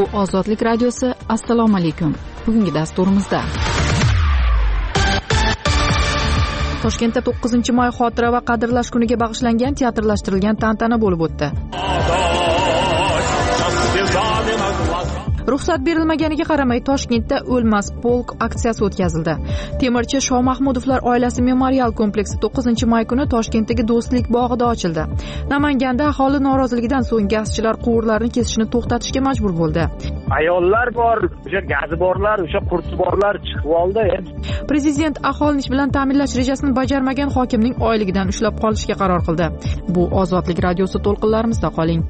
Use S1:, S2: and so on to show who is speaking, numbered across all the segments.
S1: Bu Ozodlik radiosi. Assalomu alaykum. Bugungi dasturimizda Toshkentda 9-may xotira va qadrlash kuniga bag'ishlangan teatrlashtirilgan tantana bo'lib o'tdi. Ruxsat berilmaganiga qaramay Toshkentda O'lmas polk aksiyasi o'tkazildi. Temirchi Shoh Mahmudovlar oilasi memorial kompleksi 9-may kuni Toshkentdagi Do'stlik bog'ida ochildi. Namanganda aholi noroziligidan so'ng gazchilar quvurlarni kesishni to'xtatishga majbur bo'ldi.
S2: Ayollar bor, o'sha gazi borlar, o'sha qurti borlar chiqib oldi.
S1: Prezident aholini ish bilan ta'minlash rejasini bajarmagan hokimning oyligidan ushlab qolishga qaror qildi. Bu Ozodlik radiosi to'lqinlarimizda qoling.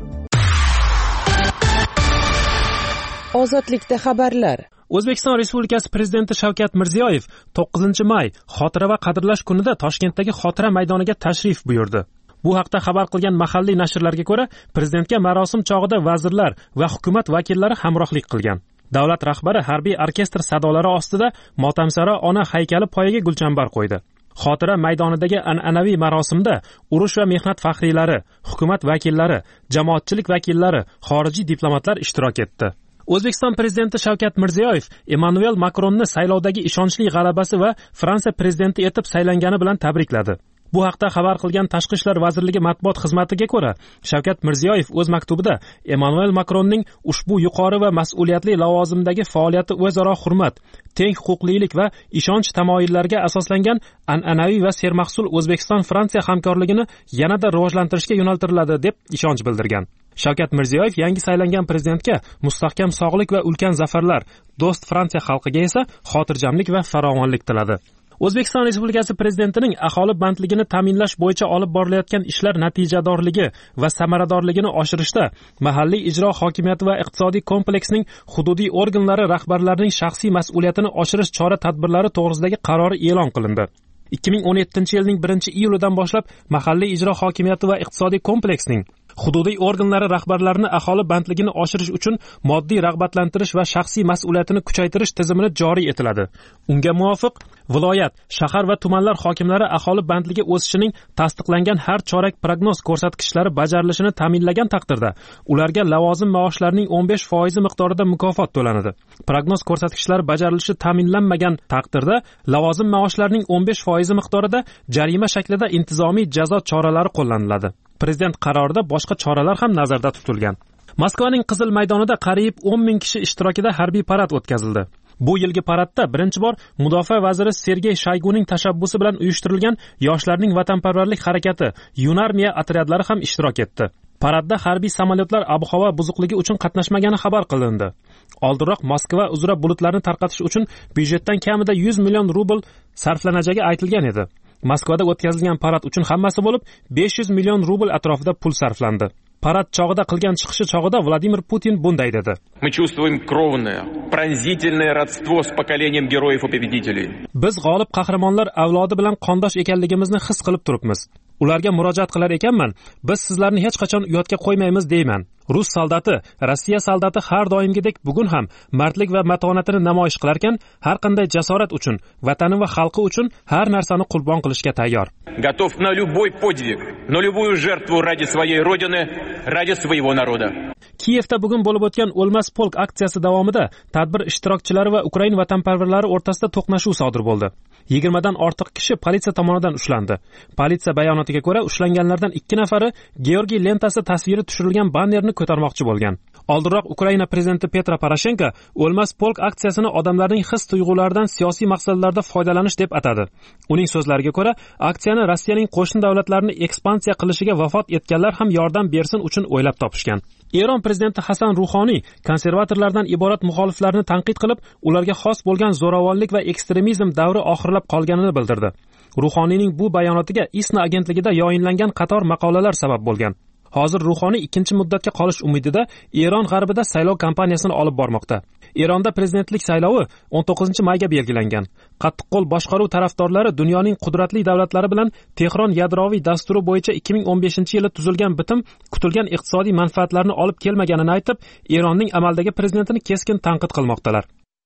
S3: Ozodlikda xabarlar.
S4: O'zbekiston Respublikasi Prezidenti Shavkat Mirziyoyev 9-may xotira va qadrlash kunida Toshkentdagi xotira maydoniga tashrif buyurdi. Bu haqda xabar qilgan mahalliy nashrlarga ko'ra, prezidentga marosim chog'ida vazirlar va hukumat vakillari hamrohlik qilgan. Davlat rahbari harbiy orkestr sadolari ostida Motamsaro ona haykali poyiga gulchambar qo'ydi. Xotira maydonidagi an'anaviy marosimda urush va mehnat faxriylari, hukumat vakillari, jamoatchilik vakillari, xorijiy diplomatlar ishtirok etdi. O'zbekiston prezidenti Shavkat Mirziyoyev Emmanuel Makronni saylovdagi ishonchli g'alabasi va Fransiya prezidenti etib saylangani bilan tabrikladi. Bu haqda xabar qilgan Tashqi ishlar vazirligi matbuot xizmatiga ko'ra, Shavkat Mirziyoyev o'z maktubida Emmanuel Makronning ushbu yuqori va mas'uliyatli lavozimdagi faoliyati o'zaro hurmat, teng huquqlilik va ishonch tamoyillariga asoslangan an'anaviy va sermahsul O'zbekiston-Fransiya hamkorligini yanada rivojlantirishga yo'naltiriladi deb ishonch bildirgan. Shavkat Mirziyoyev yangi saylangan prezidentga mustahkam sog'lik va ulkan zafarlar, do'st Fransiya xalqiga esa xotirjamlik va farovonlik tiladi. O'zbekiston Respublikasi prezidentining aholi bandligini ta'minlash bo'yicha olib borilayotgan ishlar natijadorligi va samaradorligini oshirishda mahalliy ijro hokimiyati va iqtisodiy kompleksning hududiy organlari rahbarlarining shaxsiy mas'uliyatini oshirish chora-tadbirlari to'g'risidagi qarori e'lon qilindi. 2017-yilning 1-iyulidan boshlab mahalliy ijro hokimiyati va iqtisodiy kompleksning hududiy organlari rahbarlarini aholi bandligini oshirish uchun moddiy rag'batlantirish va shaxsiy mas'uliyatini kuchaytirish tizimini joriy etiladi. Unga muvofiq viloyat, shahar va tumanlar hokimlari aholi bandligi o'sishining tasdiqlangan har chorak prognoz ko'rsatkichlari bajarilishini ta'minlagan taqdirda ularga lavozim maoshlarining 15% miqdorida mukofot to'lanadi. Prognoz ko'rsatkichlari bajarilishi ta'minlanmagan taqdirda lavozim maoshlarining 15% miqdorida jarima shaklida intizomiy jazo choralari qo'llaniladi. Prezident qarorida boshqa choralar ham nazarda tutilgan. Moskvaning Qizil maydonida qariyb 10,000 kishi ishtirokida harbiy parad o'tkazildi. Bu yilgi paradda birinchi bor Mudofaa vaziri Sergey Shoyguning tashabbusi bilan uyushtirilgan yoshlarning vatanparvarlik harakati Yunarmiya otryadlari ham ishtirok etdi. Paradda harbiy samolyotlar ob-havo buzuqligi uchun qatnashmagani xabar qilindi. Oldinroq Moskva uzra bulutlarni tarqatish uchun byudjetdan kamida 100 million rubl sarflanajagi aytilgan edi. Moskvada o'tkazilgan parad uchun hammasi bo'lib 500 million rubl atrofida pul sarflandi. Parad chog'ida qilgan chiqishi chog'ida Vladimir Putin bunday dedi:
S5: Мы чувствуем кровное, пронзительное родство с поколением героев и победителей.
S4: Biz g'olib qahramonlar avlodi bilan qondosh ekanligimizni his qilib turibmiz. Ularga murojaat qilar ekanman, biz sizlarni hech qachon uyatga qo'ymaymiz deyman. Rus soldati, Rossiya soldati har doimgidek bugun ham mardlik va matonatini namoyish qilarkan, har qanday jasorat uchun, vatani va xalqi uchun har narsani qurbon qilishga tayyor.
S5: Готов на любой подвиг, на любую жертву ради своей родины, ради своего народа.
S4: Kiyevda bugun bo'lib o'tgan O'lmas polk aksiyasi davomida tadbir ishtirokchilari va Ukraina vatanparvarlari o'rtasida to'qnashuv sodir bo'ldi. 20 dan ortiq kishi politsiya tomonidan ushlandi. Politsiya bayonotiga ko'ra, ushlanganlardan 2 nafari Georgiy lentasi tasviri tushirilgan bannerni ko'tarmoqchi bo'lgan. Oldinroq Ukraina prezidenti Petro Poroshenko O'lmas polk aksiyasini odamlarning his-tuyg'ularidan siyosiy maqsadlarda foydalanish deb atadi. Uning so'zlariga ko'ra, aksiyani Rossiyaning qo'shni davlatlarini ekspansiya qilishiga vafot etganlar ham yordam bersin uchun o'ylab topishgan. Eron prezidenti Hasan Ruhoniy konservatorlardan iborat muxoliflarni tanqid qilib, ularga xos bo'lgan zo'ravonlik va ekstremizm davri oxirlab qolganini bildirdi. Ruhoniyning bu bayonotiga ISNA agentligida yoyinlangan qator maqolalar sabab bo'lgan. Hozir Ruhoniy ikkinchi muddatga qolish umidida Eron g'arbida saylov kampaniyasini olib bormoqda. Eronda prezidentlik saylovi 19-mayga belgilangan. Qattiqqo'l boshqaruv tarafdorlari dunyoning qudratli davlatlari bilan Tehron yadroviy dasturi bo'yicha 2015-yili tuzilgan bitim kutilgan iqtisodiy manfaatlarni olib kelmaganini aytib, Eronning amaldagi prezidentini keskin tanqid qilmoqdalar.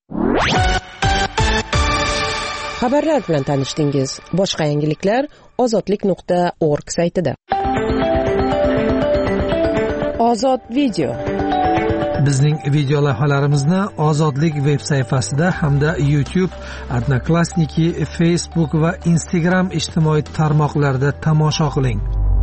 S3: Xabarlar bilan tanishdingiz. Boshqa yangiliklar ozodlik.org saytida. Ozod video.
S6: Bizning video lavhalarimizni Ozodlik veb sayfasida hamda YouTube, Odnoklassniki, Facebook va Instagram ijtimoiy tarmoqlarida tomosha qiling.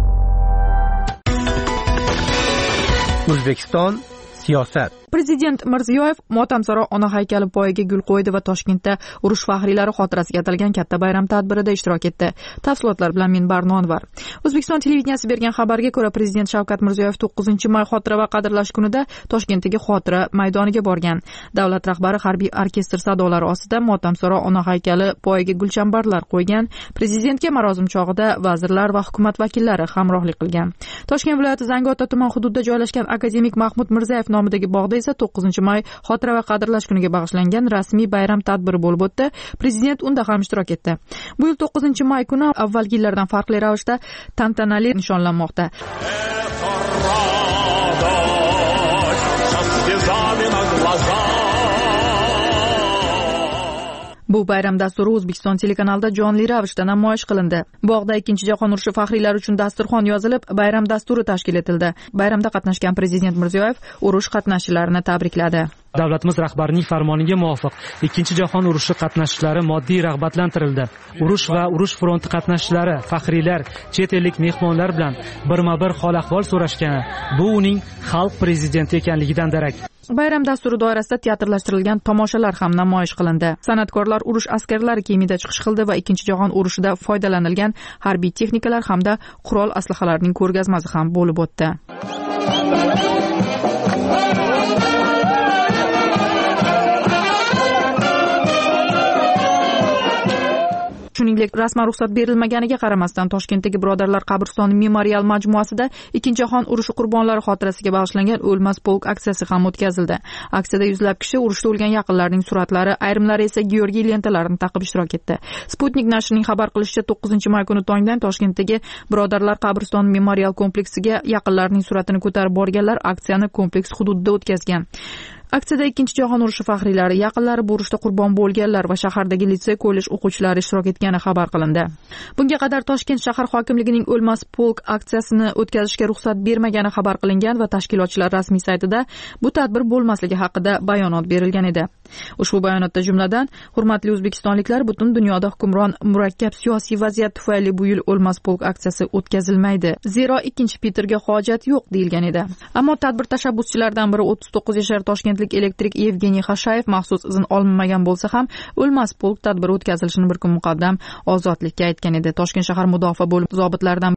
S7: O'zbekiston siyosat.
S1: Prezident Mirziyoyev Motamsaro ona haykali poyiga gul qo'ydi va Toshkentda urush faxriylari xotirasiga atalgan katta bayram tadbirida ishtirok etdi. Tafsilotlar bilan Minbar Nonvar. O'zbekiston televideniyasi bergan xabarga ko'ra, Prezident Shavkat Mirziyoyev 9-may xotira va qadrlash kunida Toshkentdagi xotira maydoniga borgan. Davlat rahbari harbiy orkestr sadolari ostida Motamsaro ona haykali poyiga gulchambarlar qo'ygan. Prezidentga marosim chog'ida vazirlar va hukumat vakillari hamrohlik qilgan. Toshkent viloyati Zangiota tuman hududida joylashgan Akademik Mahmud Mirzayev nomidagi bog'da 9-may xotira va qadrlash kuniga bag'ishlangan rasmiy bayram tadbiri bo'lib o'tdi. Prezident unda ham ishtirok etdi. Bu yil 9-may kuni avvalgi yillardan farqli ravishda tantanali nishonlanmoqda. Bu bayram dasturi O'zbekiston telekanalida jonli ravishda namoyish qilindi. Bog'da Ikkinchi jahon urushi faxriylari uchun dasturxon yozilib, bayram dasturi tashkil etildi. Bayramda qatnashgan Prezident Mirziyoyev urush qatnashchilarini tabrikladi.
S8: Davlatimiz rahbarining farmoniga muvofiq Ikkinchi jahon urushi qatnashchilari moddiy rag'batlantirildi. Urush va urush fronti qatnashchilari, faxriylar, chet ellik mehmonlar bilan birma-bir hol-ahvol so'rashgani bu uning xalq prezidenti ekanligidan darak.
S1: Bayram dasturi doirasida teatrlashtirilgan tomoshalar ham namoyish qilindi. San'atkorlar urush askarlari kiyimida chiqish qildi va Ikkinchi jahon urushida foydalanilgan harbiy texnikalar hamda qurol aslahalarining ko'rgazmasi ham bo'lib o'tdi. Shuningdek, rasman ruxsat berilmaganiga qaramasdan Toshkentdagi Birodarlar qabristoni memorial majmuasida Ikkinchi jahon urushi qurbonlari xotirasiga bag'ishlangan O'lmas polk aksiyasi ham o'tkazildi. Aksiyada yuzlab kishi urushda o'lgan yaqinlarining suratlari, ayrimlari esa Georgiy lentalarini taqib ishtirok etdi. Sputnik nashrining xabar qilishicha, 9-may kuni tongdan Toshkentdagi Birodarlar qabristoni memorial kompleksiga yaqinlarining suratini ko'tarib borganlar aksiyani kompleks hududida o'tkazgan. Aksiyada Ikkinchi jahon urushi faxriylari, yaqinlari bu urushda qurbon bo'lganlar va shahardagi litsey, kollej o'quvchilari ishtirok etgani xabar qilindi. Bunga qadar Toshkent shahar hokimligining O'lmas polk aksiyasini o'tkazishga ruxsat bermagani xabar qilingan va tashkilotchilar rasmiy saytida bu tadbir bo'lmasligi haqida bayonot berilgan edi. Ushbu bayonotda jumladan, hurmatli o'zbekistonliklar, butun dunyoda hukmron murakkab siyosiy vaziyat tufayli bu yil O'lmas polk aksiyasi o'tkazilmaydi. Zero ikkinchi Peterga hojat yo'q deyilgan edi. Ammo tadbir tashabbuschilaridan biri 39 yashar Toshkent elektrik Evgeniy Xashayev maxsus izn olmagan bo'lsa ham O'lmas polk tadbiri o'tkazilishini bir kun muqaddam Ozodlikka aytgan edi. Toshkent shahar mudofaa bo'limi zobitlaridan